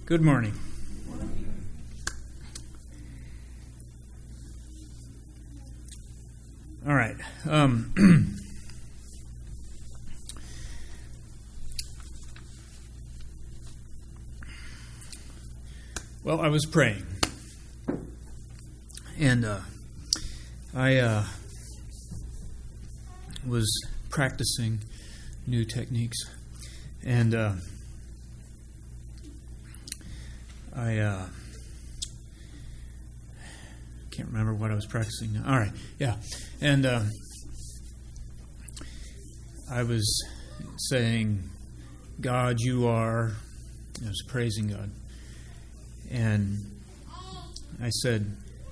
Good morning. All right. Well, I was praying, and I was practicing new techniques, and I can't remember what I was practicing now. All right, yeah. And I was saying, God, you are, I was praising God. And I said,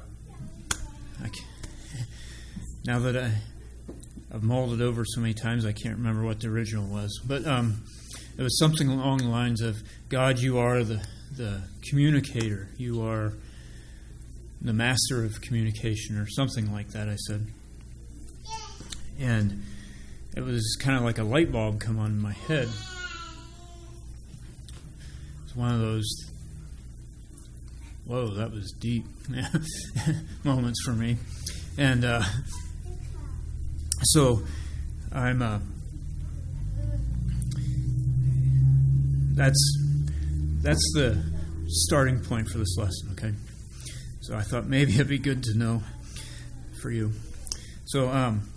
now that I've mulled it over so many times, I can't remember what the original was. But it was something along the lines of, God, you are the communicator. You are the master of communication, or something like that, I said. And it was kind of like a light bulb come on in my head. It's one of those, whoa, that was deep moments for me. And so I'm that's the starting point for this lesson, okay? So I thought maybe it'd be good to know for you. So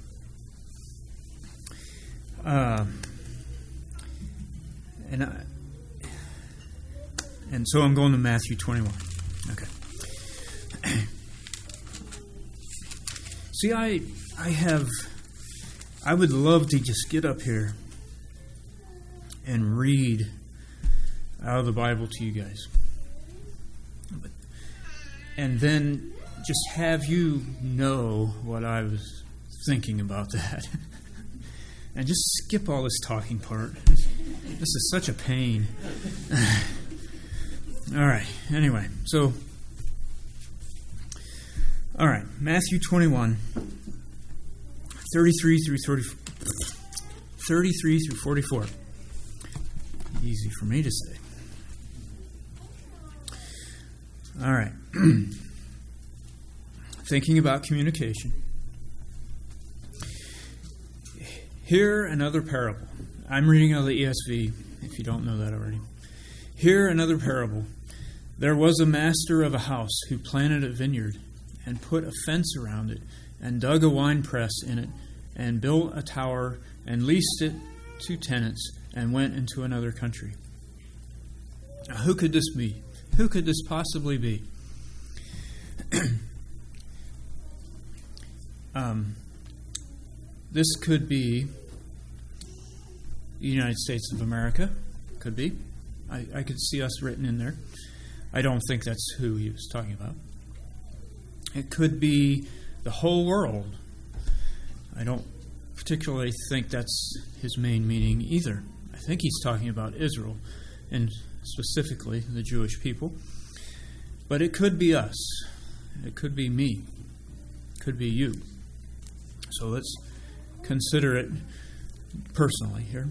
and so I'm going to Matthew 21. Okay. See, I would love to just get up here and read out of the Bible to you guys. And then just have you know what I was thinking about that. And just skip all this talking part. This is such a pain. All right. Anyway, so, all right. Matthew 21, 33 through 44. Easy for me to say. All right. Thinking about communication. Hear another parable. I'm reading out of the ESV, if you don't know that already. Hear another parable. There was a master of a house who planted a vineyard and put a fence around it and dug a winepress in it and built a tower and leased it to tenants and went into another country. Now, who could this be? Who could this possibly be? This could be the United States of America. Could be. I could see us written in there. I don't think that's who he was talking about. It could be the whole world. I don't particularly think that's his main meaning either. I think he's talking about Israel, and specifically the Jewish people. But it could be us. It could be me. It could be you. So let's consider it personally here.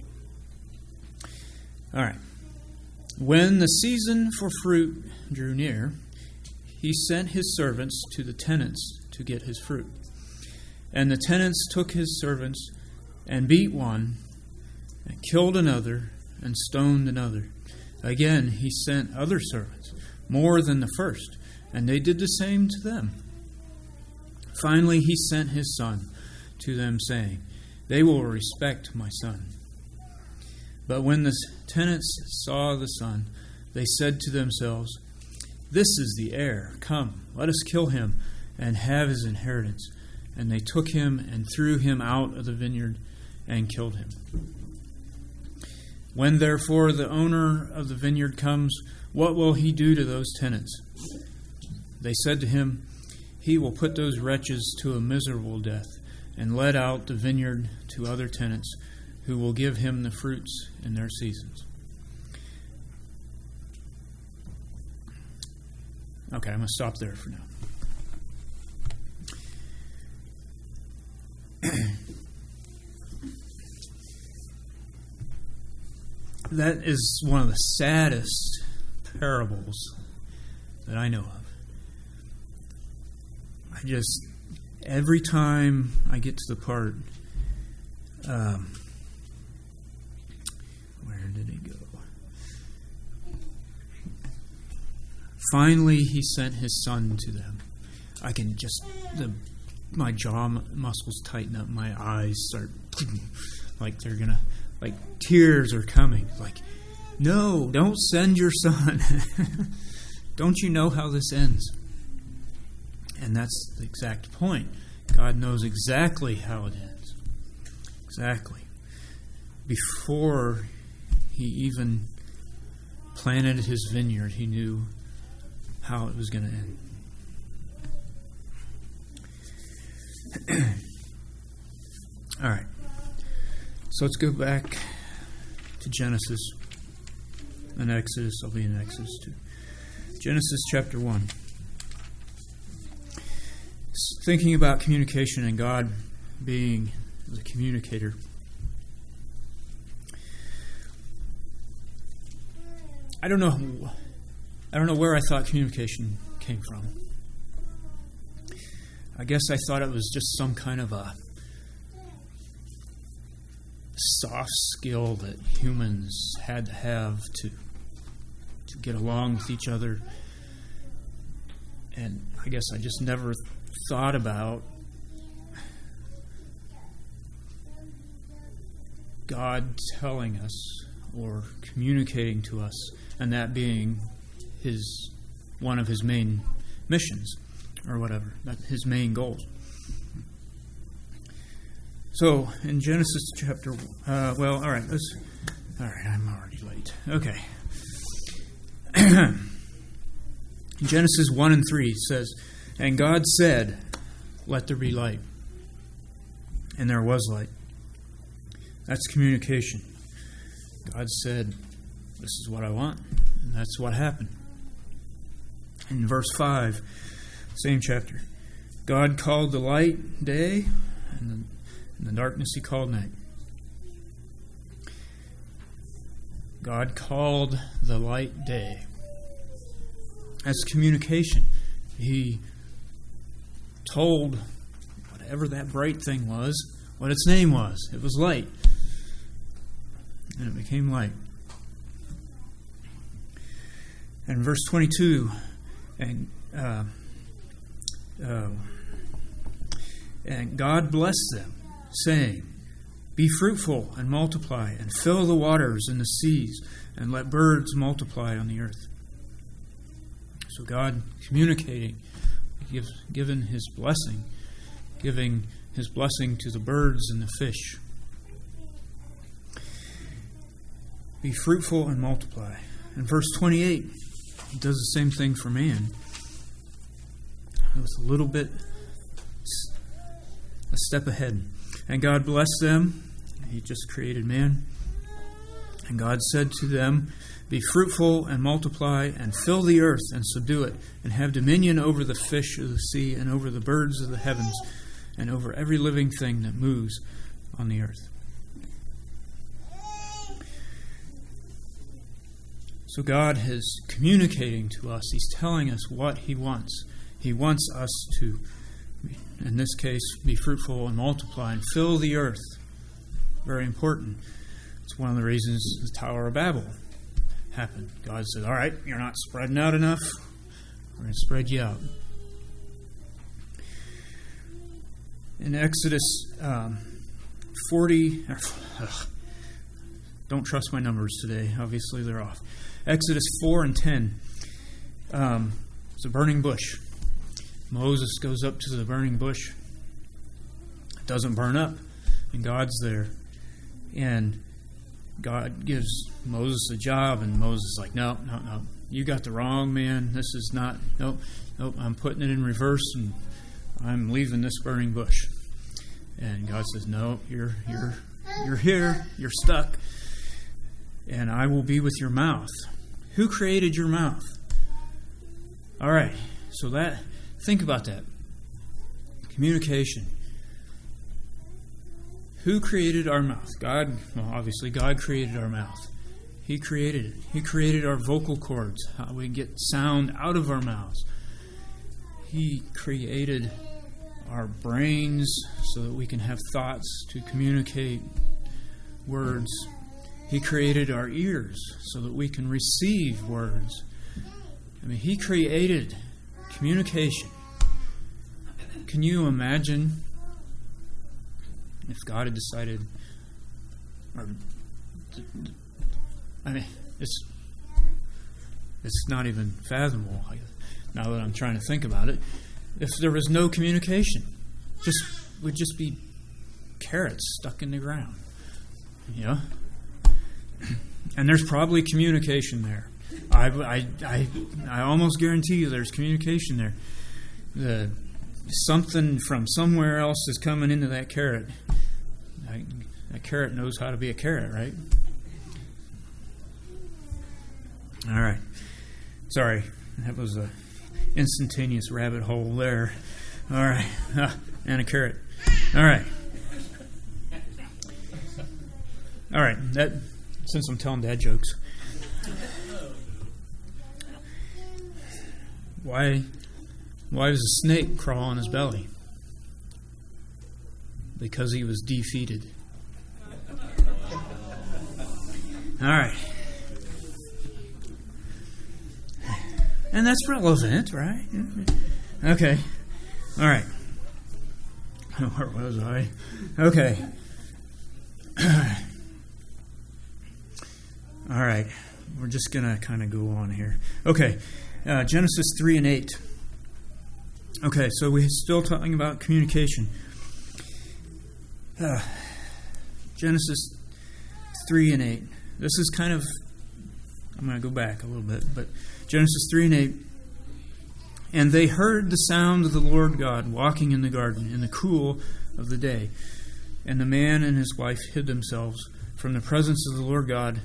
All right. When the season for fruit drew near, he sent his servants to the tenants to get his fruit. And the tenants took his servants and beat one, and killed another, and stoned another. Again, he sent other servants, more than the first, and they did the same to them. Finally, he sent his son to them, saying, They will respect my son. But when the tenants saw the son, they said to themselves, This is the heir. Come, let us kill him and have his inheritance. And they took him and threw him out of the vineyard and killed him. When therefore the owner of the vineyard comes, what will he do to those tenants? They said to him, He will put those wretches to a miserable death and let out the vineyard to other tenants who will give him the fruits in their seasons. Okay, I'm going to stop there for now. That is one of the saddest parables that I know of. Every time I get to the part, where did it go? Finally, he sent his son to them. I can just, my jaw muscles tighten up, my eyes start, like they're gonna, like tears are coming. Like, no, don't send your son. Don't you know how this ends? And that's the exact point. God knows exactly how it ends. Exactly. Before he even planted his vineyard, he knew how it was going to end. All right. So let's go back to Genesis and Exodus. I'll be in Exodus 2. Genesis chapter 1. Thinking about communication and God being the communicator. I don't know where I thought communication came from. I guess I thought it was just some kind of a soft skill that humans had to have to get along with each other. And I guess I just never thought about God telling us or communicating to us, and that being one of his main missions or whatever, his main goals. So in Genesis chapter, I'm already late. Okay. Genesis 1 and 3 says, "And God said, let there be light. And there was light." That's communication. God said, this is what I want. And that's what happened. In verse 5, same chapter, God called the light day, and the darkness he called night. God called the light day. That's communication. He told whatever that bright thing was what its name was. It was light. And it became light. And verse 22, and God blessed them, saying, "Be fruitful and multiply, and fill the waters and the seas, and let birds multiply on the earth." So God communicating, giving his blessing to the birds and the fish. Be fruitful and multiply. In verse 28, he does the same thing for man. It was a little bit, a step ahead. And God blessed them. He just created man. And God said to them, "Be fruitful and multiply, and fill the earth and subdue it, and have dominion over the fish of the sea, and over the birds of the heavens, and over every living thing that moves on the earth." So God is communicating to us. He's telling us what he wants. He wants us to, in this case, be fruitful and multiply and fill the earth. Very important. It's one of the reasons the Tower of Babel happened. God said, all right, you're not spreading out enough. We're going to spread you out. In Exodus 40, don't trust my numbers today. Obviously, they're off. Exodus 4 and 10. It's a burning bush. Moses goes up to the burning bush. It doesn't burn up. And God's there. And God gives Moses a job. And Moses is like, no. You got the wrong man. This is not. Nope. I'm putting it in reverse. And I'm leaving this burning bush. And God says, no, you're here. You're stuck. And I will be with your mouth. Who created your mouth? All right. So think about that. Communication. Who created our mouth? God. Well, obviously, God created our mouth. He created it. He created our vocal cords, how we get sound out of our mouths. He created our brains so that we can have thoughts to communicate words. He created our ears so that we can receive words. I mean, He created communication. Can you imagine if God had decided, it's not even fathomable now that I'm trying to think about it. If there was no communication, would just be carrots stuck in the ground. Yeah. And there's probably communication there. I almost guarantee you there's communication there. Something from somewhere else is coming into that carrot. That carrot knows how to be a carrot, right? All right. Sorry, that was an instantaneous rabbit hole there. All right. And a carrot. All right. All right. Since I'm telling dad jokes. Why does a snake crawl on his belly? Because he was defeated. All right. And that's relevant, right? Okay. All right. Where was I? Okay. All right. We're just going to kind of go on here. Okay. Genesis 3 and 8. Okay, so we're still talking about communication. Genesis 3 and 8. This is kind of, I'm going to go back a little bit, but Genesis 3 and 8. And they heard the sound of the Lord God walking in the garden in the cool of the day. And the man and his wife hid themselves from the presence of the Lord God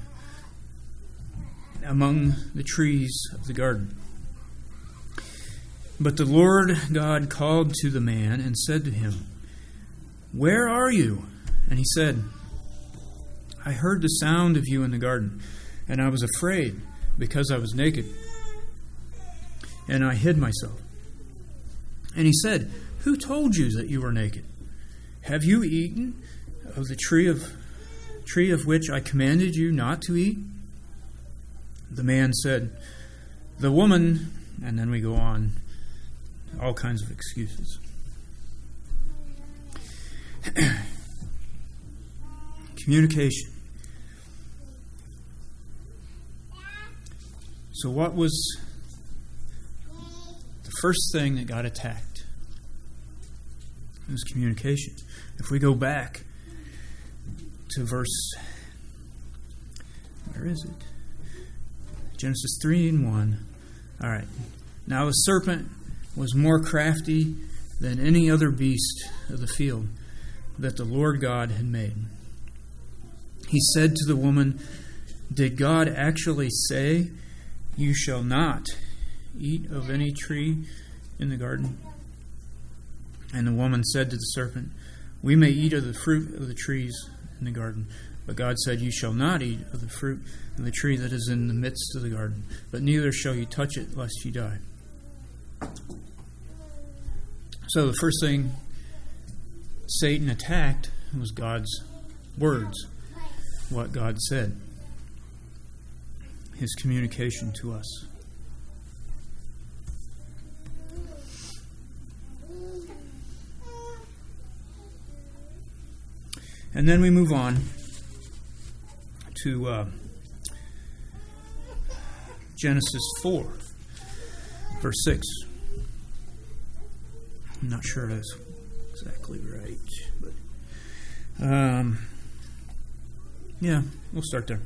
among the trees of the garden. But the Lord God called to the man and said to him, "Where are you?" And he said, "I heard the sound of you in the garden, and I was afraid because I was naked, and I hid myself." And he said, "Who told you that you were naked? Have you eaten of the tree of which I commanded you not to eat?" The man said, "The woman," and then we go on, all kinds of excuses. Communication. So what was the first thing that got attacked? It was communication. If we go back to verse, where is it? Genesis 3 and 1. All right. Now the serpent was more crafty than any other beast of the field that the Lord God had made. He said to the woman, "Did God actually say, 'You shall not eat of any tree in the garden'?" And the woman said to the serpent, "We may eat of the fruit of the trees in the garden. But God said, 'You shall not eat of the fruit of the tree that is in the midst of the garden, but neither shall you touch it, lest you die.'" So the first thing Satan attacked was God's words, what God said, His communication to us. And then we move on to Genesis 4, verse 6. I'm not sure that's exactly right, but yeah, we'll start there.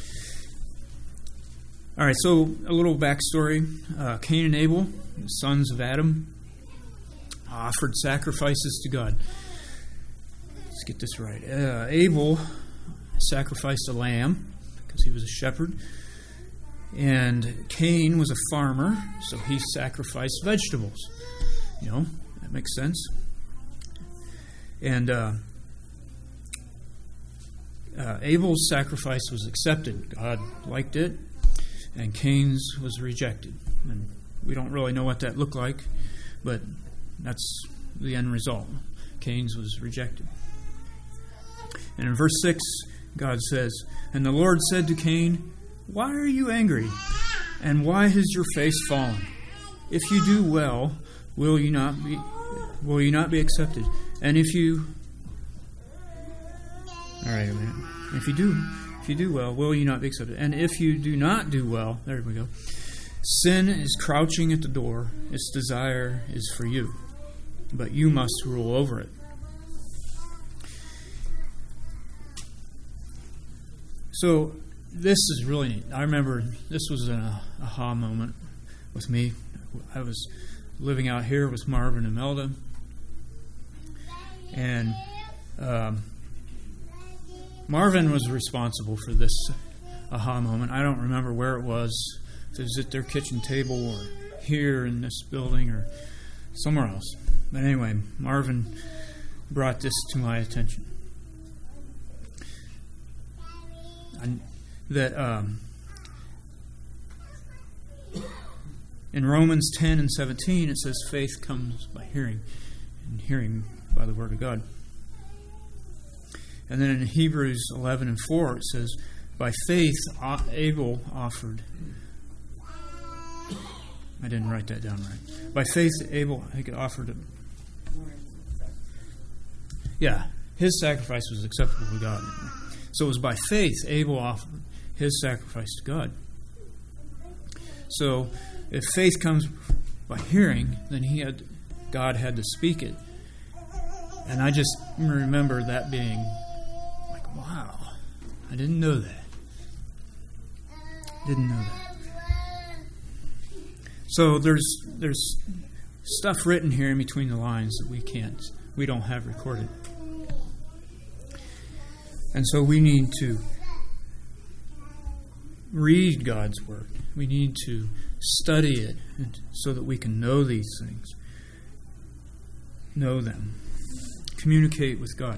All right, so a little backstory. Cain and Abel, the sons of Adam, offered sacrifices to God. Let's get this right. Abel sacrificed a lamb because he was a shepherd, and Cain was a farmer, so he sacrificed vegetables. You know, that makes sense. And Abel's sacrifice was accepted. God liked it, and Cain's was rejected. And we don't really know what that looked like, but that's the end result. Cain's was rejected. And in verse 6, God says, "And the Lord said to Cain, 'Why are you angry? And why has your face fallen? If you do well, will you not be accepted? And if you..." All right, a minute. If you do well, will you not be accepted? "And if you do not do well," there we go, "sin is crouching at the door. Its desire is for you, but you must rule over it." So this is really neat. I remember this was an aha moment with me. I was living out here with Marvin and Melda, and Marvin was responsible for this aha moment. I don't remember where it was. If it was at their kitchen table or here in this building or somewhere else. But anyway, Marvin brought this to my attention. In Romans 10 and 17, it says faith comes by hearing, and hearing by the Word of God. And then in Hebrews 11 and 4, it says, by faith Abel offered. I didn't write that down right. By faith Abel offered it. Yeah, his sacrifice was acceptable to God. So it was by faith Abel offered his sacrifice to God. So if faith comes by hearing, then God had to speak it. And I just remember that being like, wow, I didn't know that. So there's stuff written here in between the lines that we don't have recorded. And so we need to read God's Word. We need to study it so that we can know these things. Know them. Communicate with God.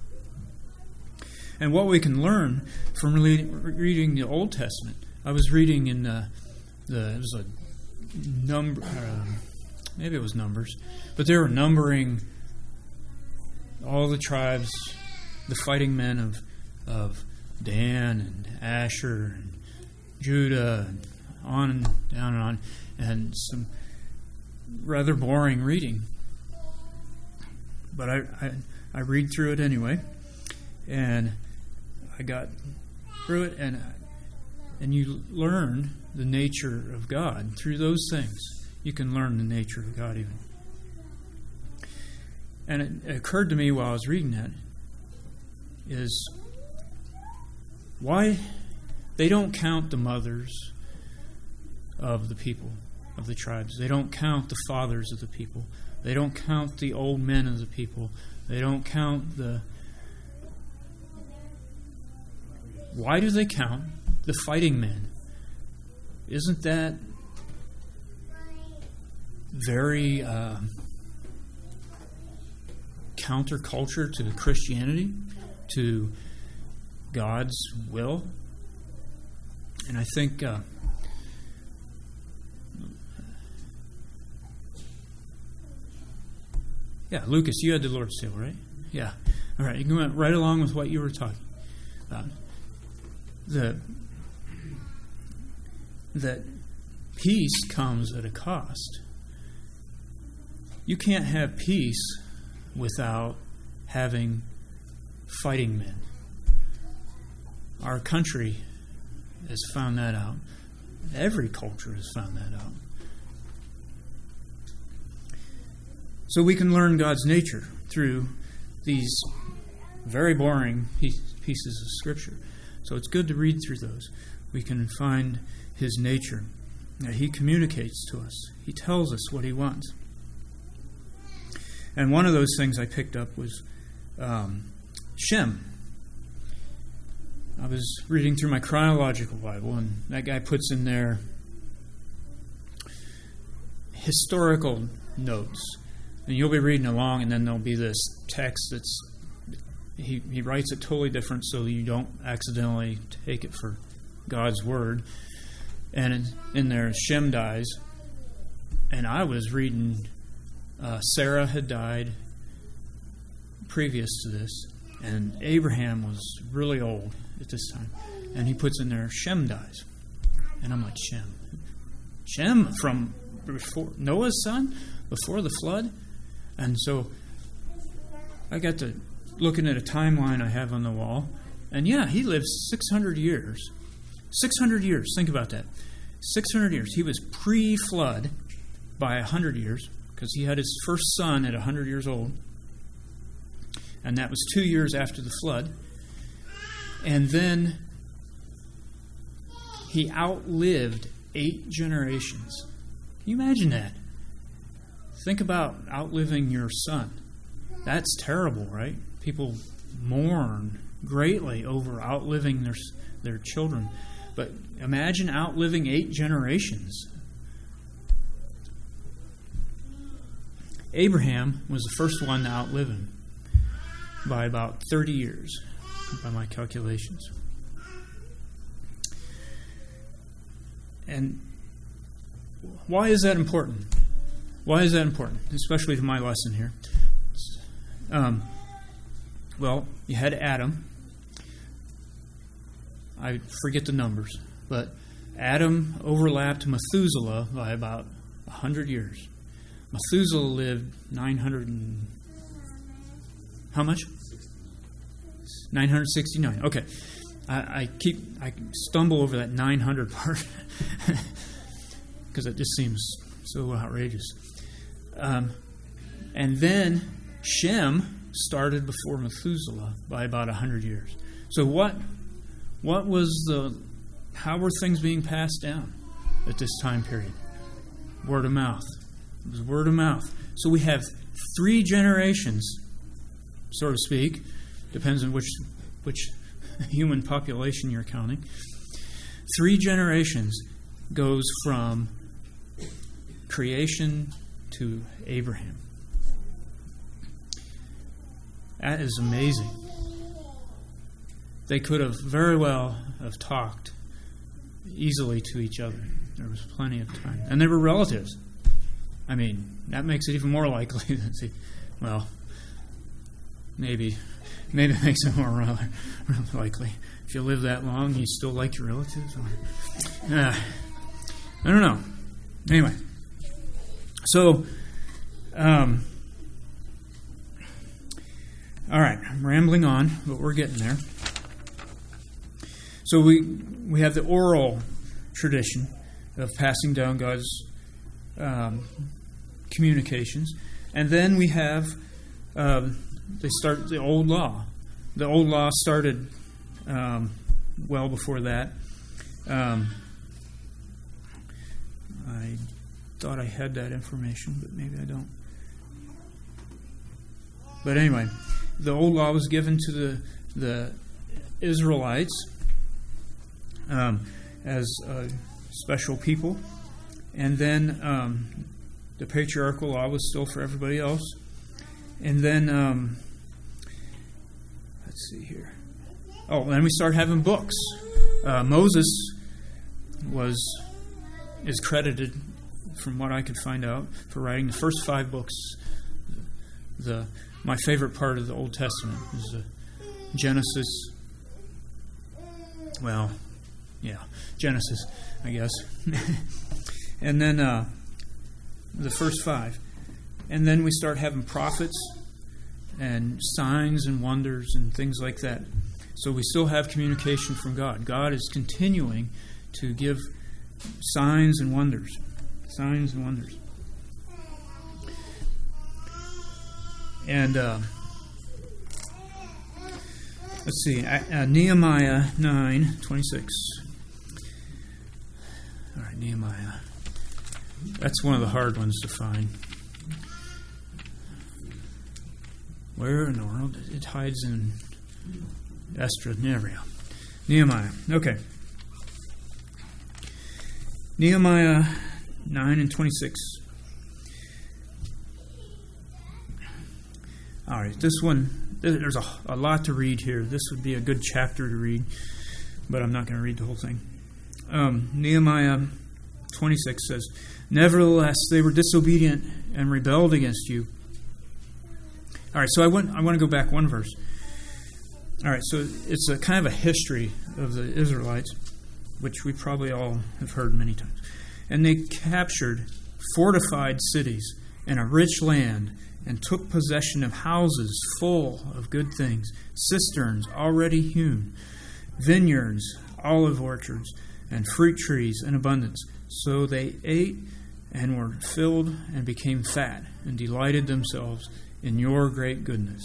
And what we can learn from reading the Old Testament. I was reading in it was a number, maybe it was Numbers, but they were numbering all the tribes, the fighting men of Dan and Asher and Judah, and on and down and on, and some rather boring reading. But I read through it anyway, and I got through it, and you learn the nature of God through those things. You can learn the nature of God even. And it occurred to me while I was reading that is why they don't count the mothers of the people, of the tribes. They don't count the fathers of the people. They don't count the old men of the people. They don't count the... Why do they count the fighting men? Isn't that very counterculture to Christianity, to God's will? And I think Lucas, you had the Lord's table, right? Yeah. All right, you went right along with what you were talking about. That peace comes at a cost. You can't have peace without having fighting men. Our country has found that out. Every culture has found that out. So we can learn God's nature through these very boring pieces of Scripture. So it's good to read through those. We can find His nature. That He communicates to us. He tells us what He wants. And one of those things I picked up was Shem. I was reading through my chronological Bible, and that guy puts in there historical notes. And you'll be reading along, and then there'll be this text that's, he writes it totally different so you don't accidentally take it for God's word. And in there, Shem dies. And I was reading, Sarah had died previous to this, and Abraham was really old at this time. And he puts in there, Shem dies. And I'm like, Shem? Shem from before Noah's son? Before the flood? And so I got to looking at a timeline I have on the wall. And yeah, he lived 600 years. 600 years. Think about that. 600 years. He was pre-flood by 100 years because he had his first son at 100 years old. And that was 2 years after the flood. And then he outlived 8 generations. Can you imagine that? Think about outliving your son. That's terrible, right? People mourn greatly over outliving their children. But imagine outliving 8 generations. Abraham was the first one to outlive him by about 30 years, by my calculations. And why is that important? Why is that important? Especially to my lesson here. Well, you had Adam. I forget the numbers, but Adam overlapped Methuselah by about 100 years. Methuselah lived 900 and... How much? 969. Okay. I stumble over that 900 part because it just seems so outrageous. And then Shem started before Methuselah by about 100 years. So what was how were things being passed down at this time period? Word of mouth. It was word of mouth. So we have 3 generations, so to speak. Depends on which human population you're counting. 3 generations goes from creation to Abraham. That is amazing. They could have very well have talked easily to each other. There was plenty of time. And they were relatives. I mean, that makes it even more likely that well, maybe it makes it more likely. If you live that long, you still like your relatives? I don't know. Anyway. So, all right, I'm rambling on, but we're getting there. So we have the oral tradition of passing down God's communications, and then we have they start the old law. The old law started well before that. I thought I had that information, but maybe I don't. But anyway, the old law was given to the Israelites as a special people. And then the patriarchal law was still for everybody else. And then, let's see here. Oh, then we start having books. Moses is credited, from what I could find out, for writing the first 5 books. My favorite part of the Old Testament is Genesis. Well, yeah, Genesis, I guess. And then the first 5. And then we start having prophets and signs and wonders and things like that. So we still have communication from God. God is continuing to give signs and wonders. Signs and wonders. And let's see, Nehemiah 9:26. All right, Nehemiah. That's one of the hard ones to find. Where in the world? It hides in Esther. There we go. Nehemiah. Okay. Nehemiah 9:26. All right, this one there's a lot to read here. This would be a good chapter to read, but I'm not going to read the whole thing. Nehemiah 26 says, "Nevertheless, they were disobedient and rebelled against you." All right, so I want to go back one verse. All right, so it's a kind of a history of the Israelites, which we probably all have heard many times. And they captured fortified cities and a rich land, and took possession of houses full of good things, cisterns already hewn, vineyards, olive orchards, and fruit trees in abundance. So they ate and were filled and became fat, and delighted themselves in your great goodness.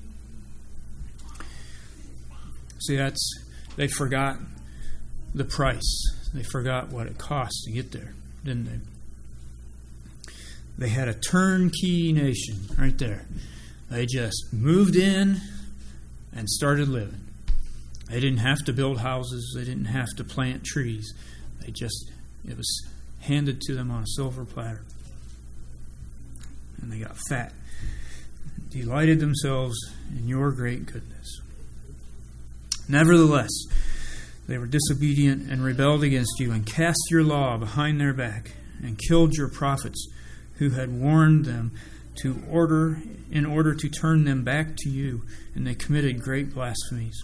See, they forgot the price. They forgot what it cost to get there, didn't they? They had a turnkey nation right there. They just moved in and started living. They didn't have to build houses. They didn't have to plant trees. It was handed to them on a silver platter. And they got fat. Delighted themselves in your great goodness. Nevertheless, they were disobedient and rebelled against you, and cast your law behind their back, and killed your prophets who had warned them in order to turn them back to you, and they committed great blasphemies.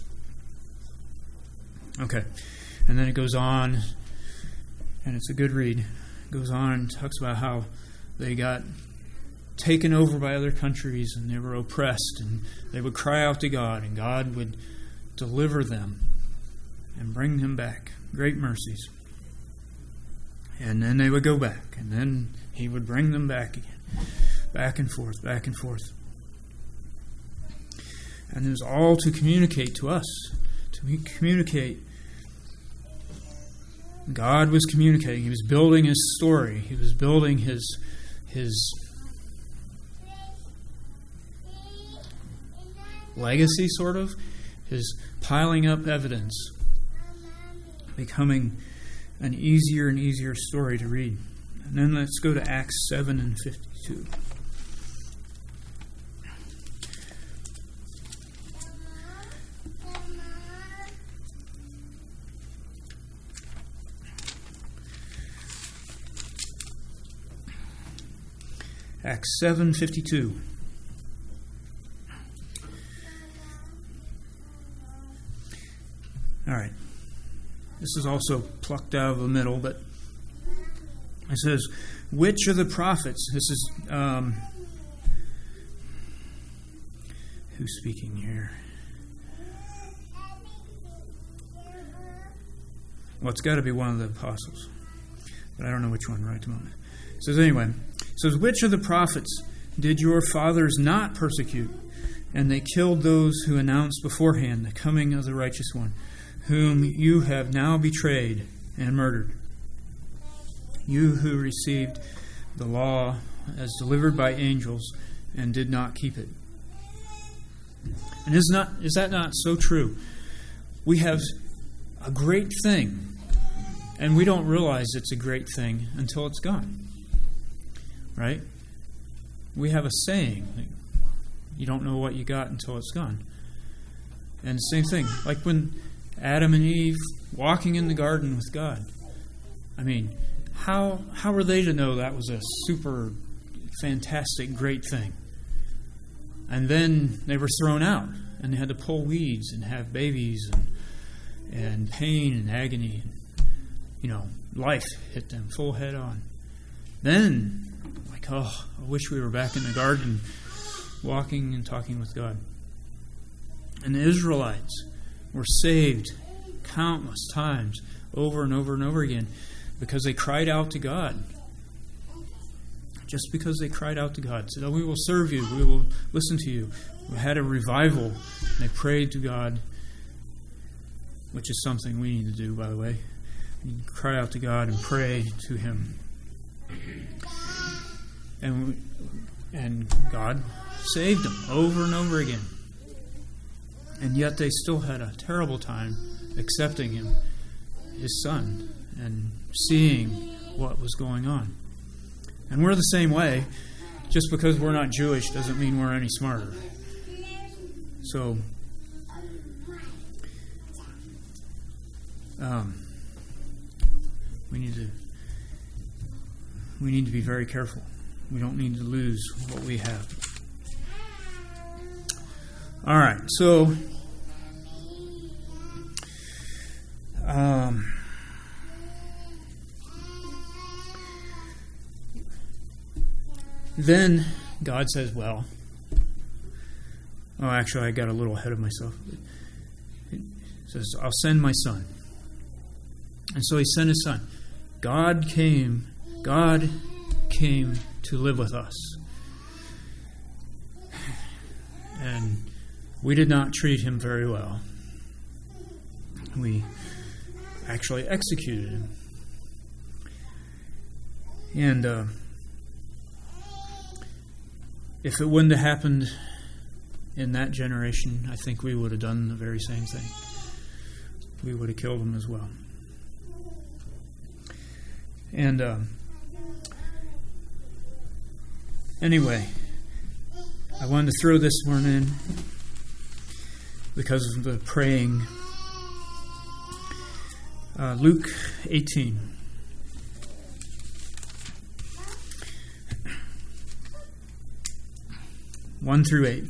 Okay, and then it goes on, and it's a good read. It goes on and talks about how they got taken over by other countries, and they were oppressed, and they would cry out to God, and God would deliver them and bring them back. Great mercies. And then they would go back, and then He would bring them back again. Back and forth, back and forth. And it was all to communicate to us. To communicate. God was communicating. He was building His story. He was building His legacy, sort of. His piling up evidence. Becoming an easier and easier story to read. And then let's go to Acts 7 and 52. Acts 7:52. All right. This is also plucked out of the middle, but it says, "Which of the prophets?" This is who's speaking here? Well, it's got to be one of the apostles, but I don't know which one right at the moment. It says anyway. It says, "Which of the prophets did your fathers not persecute? And they killed those who announced beforehand the coming of the righteous one, whom you have now betrayed and murdered. You who received the law as delivered by angels and did not keep it." And is that not so true? We have a great thing, and we don't realize it's a great thing until it's gone. Right? We have a saying, you don't know what you got until it's gone. And the same thing, like when Adam and Eve walking in the garden with God. I mean, how were they to know that was a super fantastic, great thing? And then they were thrown out, and they had to pull weeds and have babies and pain and agony. Life hit them full head on. Then, I wish we were back in the garden walking and talking with God. And the Israelites were saved countless times, over and over and over again, because they cried out to God. Just because they cried out to God. Said, "We will serve you. We will listen to you." We had a revival. And they prayed to God, which is something we need to do, by the way. You cry out to God and pray to Him. And God saved them over and over again. And yet they still had a terrible time accepting Him, His Son, and seeing what was going on. And we're the same way. Just because we're not Jewish doesn't mean we're any smarter. So, we need to be very careful. We don't need to lose what we have. All right, so then God says, well, actually, I got a little ahead of myself. It says, I'll send my son. And so he sent his son. God came to live with us. And we did not treat him very well. We actually executed him. And if it wouldn't have happened in that generation, I think we would have done the very same thing. We would have killed him as well. And anyway, I wanted to throw this one in because of the praying. Luke 18. One through 8.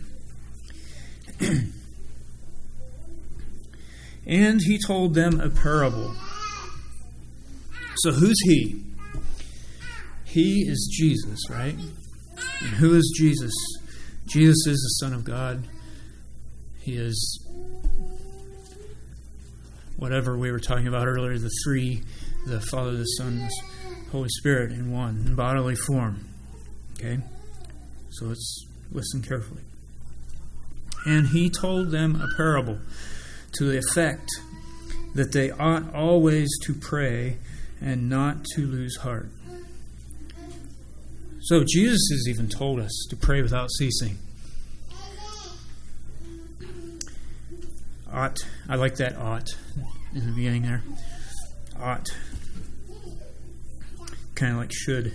And he told them a parable. So who's he? He is Jesus, right? And who is Jesus? Jesus is the Son of God. He is whatever we were talking about earlier, the three, the Father, the Son, the Holy Spirit in one, in bodily form. Okay? So let's listen carefully. And he told them a parable to the effect that they ought always to pray and not to lose heart. So Jesus has even told us to pray without ceasing. Ought. I like that ought in the beginning there. Ought. Kind of like should.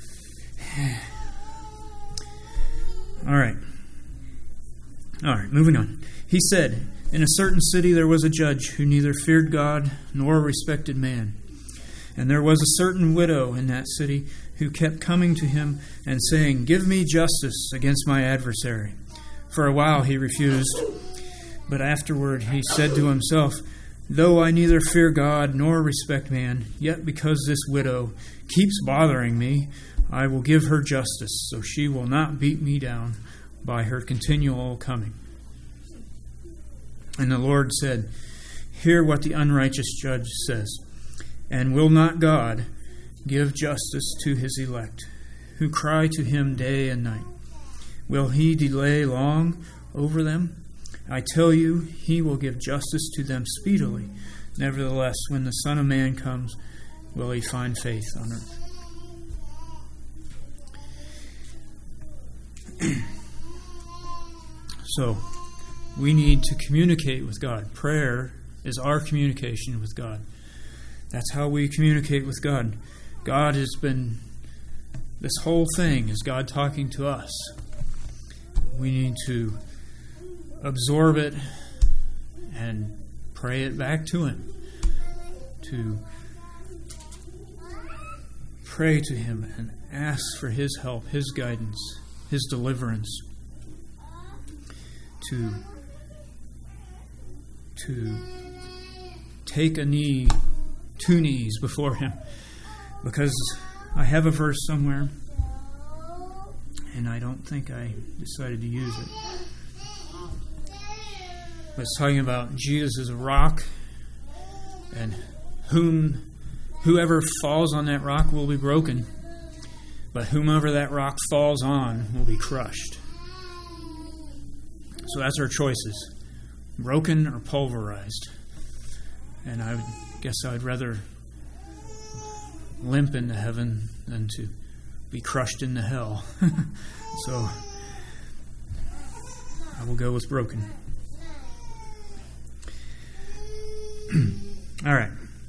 All right, moving on. He said, in a certain city there was a judge who neither feared God nor respected man. And there was a certain widow in that city who kept coming to him and saying, give me justice against my adversary. For a while he refused, but afterward he said to himself, though I neither fear God nor respect man, yet because this widow keeps bothering me, I will give her justice, so she will not beat me down by her continual coming. And the Lord said, hear what the unrighteous judge says. And will not God give justice to his elect, who cry to him day and night? Will he delay long over them? I tell you, he will give justice to them speedily. Nevertheless, when the Son of Man comes, will he find faith on earth? So, we need to communicate with God. Prayer is our communication with God. That's how we communicate with God. God has been, this whole thing is God talking to us. We need to absorb it and pray it back to Him. To pray to Him and ask for His help, His guidance, His deliverance. To take a knee, two knees before Him. Because I have a verse somewhere, and I don't think I decided to use it. But it's talking about Jesus is a rock, and whoever falls on that rock will be broken, but whomever that rock falls on will be crushed. So that's our choices, broken or pulverized. And I guess I'd rather limp into heaven than to be crushed into hell. So I will go with broken. All right.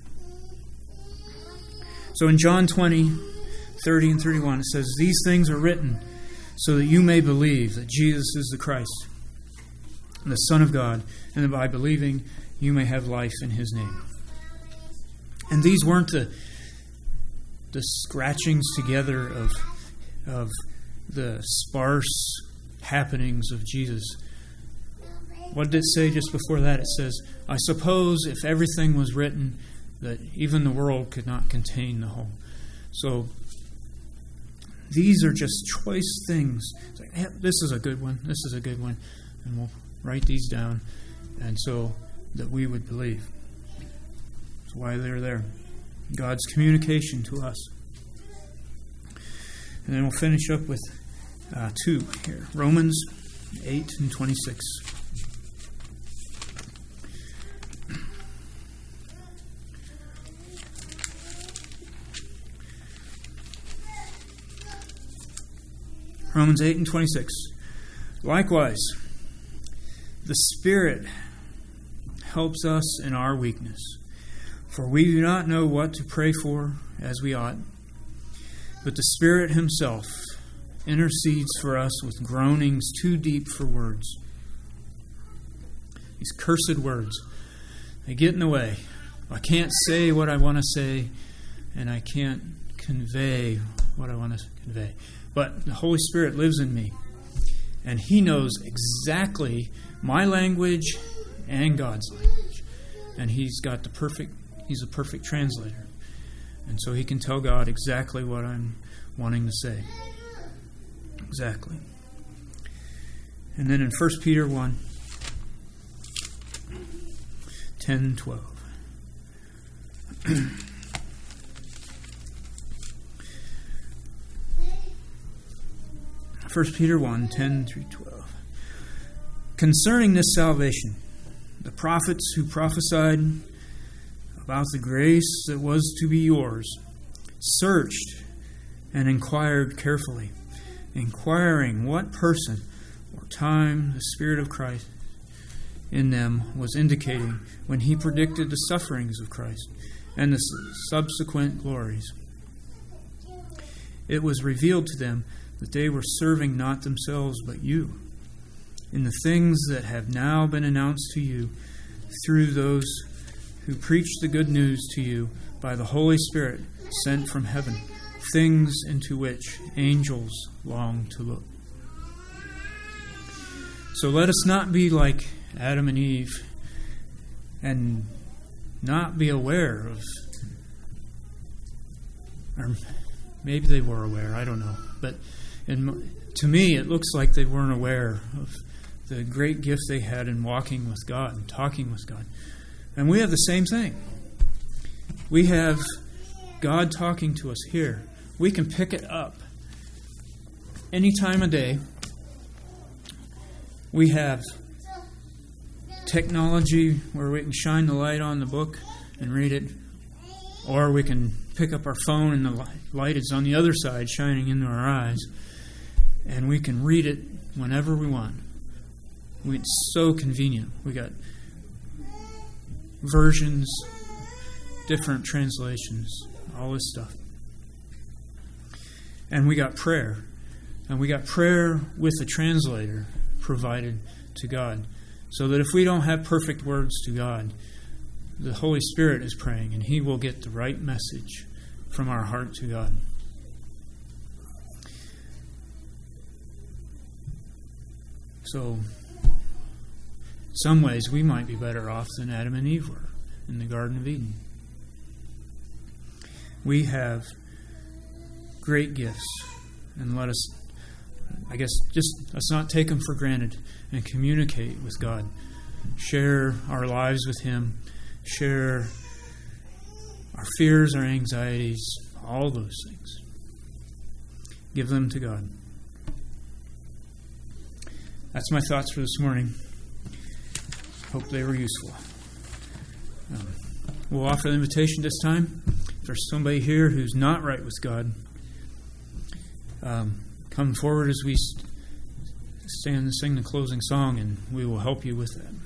So in John 20:30 and 31, it says, these things are written so that you may believe that Jesus is the Christ, the Son of God, and that by believing you may have life in his name. And these weren't the scratchings together of the sparse happenings of Jesus. What did it say just before that? It says, I suppose if everything was written, that even the world could not contain the whole. So these are just choice things. It's like, hey, this is a good one, this is a good one. And we'll write these down, and so that we would believe. That's why they're there. God's communication to us. And then we'll finish up with 2 here. Romans 8 and 26. Romans 8 and 26. Likewise, the Spirit helps us in our weakness, for we do not know what to pray for as we ought, but the Spirit himself intercedes for us with groanings too deep for words. These cursed words, they get in the way. I can't say what I want to say, and I can't convey what I want to convey. But the Holy Spirit lives in me, and he knows exactly my language and God's language. And he's a perfect translator. And so he can tell God exactly what I'm wanting to say. Exactly. And then in 1 Peter 1, 10, 12. 1 Peter 1, 10 through 12. Concerning this salvation, the prophets who prophesied about the grace that was to be yours searched and inquired carefully, inquiring what person or time the Spirit of Christ in them was indicating when he predicted the sufferings of Christ and the subsequent glories. It was revealed to them that they were serving not themselves but you, in the things that have now been announced to you through those who preach the good news to you by the Holy Spirit sent from heaven, things into which angels long to look. So let us not be like Adam and Eve and not be aware of, or maybe they were aware, I don't know, but to me, it looks like they weren't aware of the great gift they had in walking with God and talking with God. And we have the same thing. We have God talking to us here. We can pick it up any time of day. We have technology where we can shine the light on the book and read it, or we can pick up our phone and the light is on the other side shining into our eyes, and we can read it whenever we want. It's so convenient. We got versions, different translations, all this stuff. And we got prayer. And we got prayer with a translator provided to God. So that if we don't have perfect words to God, the Holy Spirit is praying, and he will get the right message from our heart to God. So, in some ways, we might be better off than Adam and Eve were in the Garden of Eden. We have great gifts, and let's not take them for granted and communicate with God. Share our lives with him. Share our fears, our anxieties, all those things. Give them to God. That's my thoughts for this morning. Hope they were useful. We'll offer the invitation this time. If there's somebody here who's not right with God, come forward as we stand and sing the closing song, and we will help you with that.